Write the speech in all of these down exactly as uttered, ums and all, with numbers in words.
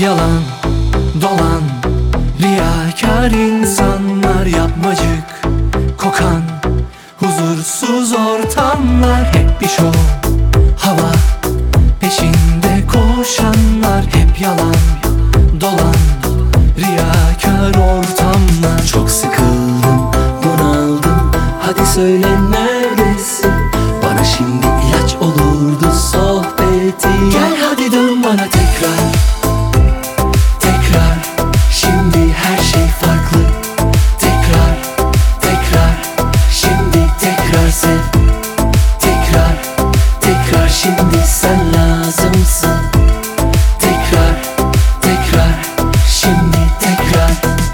yalan dolan, riyakar insanlar, yapmacık kokan huzursuz ortamlar. Hep bir şov, hava peşinde koşanlar. Hep yalan dolan, riyakar ortamlar. Çok sıkıldım, bunaldım, hadi söyle neredesin? Bana şimdi ilaç olurdu sohbeti. Gel hadi dön bana tekrar, tekrar. Şimdi her şey farklı. Tekrar, tekrar. Şimdi tekrar sev. Tekrar, tekrar. Şimdi sen lazımsın. Tekrar, tekrar. Şimdi tekrar.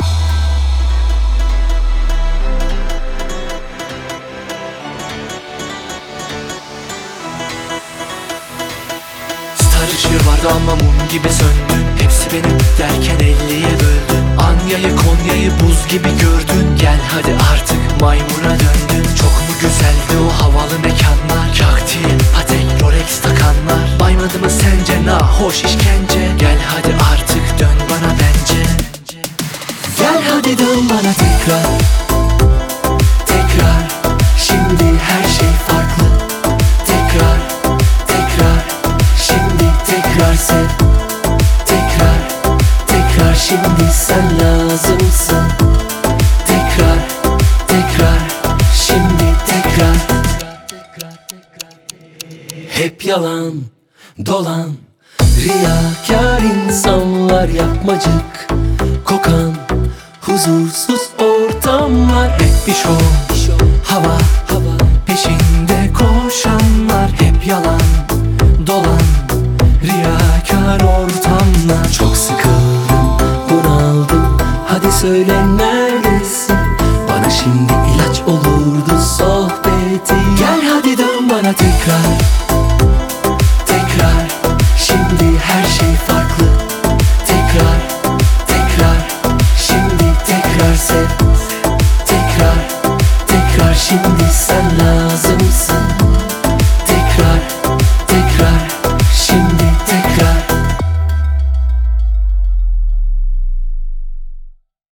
Star ışığı vardı ama mum gibi söndün. Hepsi benim derken elliye böldün. Anya'yı Konya'yı buz gibi gördün. Gel hadi artık maymuna döndün. Çok mu güzeldi o havalı mekanlar? Kaktil, patek, Rolex takanlar. Baymadı mı sence nahoş işkence? Gel hadi artık dön bana bence. Gel hadi dön bana tekrar, tekrar. Şimdi her şey farklı. Tekrar, tekrar. Şimdi tekrar sev. Tekrar, tekrar. Şimdi sen lazımsın. Tekrar, tekrar. Şimdi tekrar. Hep yalan dolan, riyakar insanlar, yapmacık kokan huzursuz ortamlar. Hep bir şov, hava peşinde koşanlar. Hep yalan dolan, riyakar ortamlar. Çok sıkı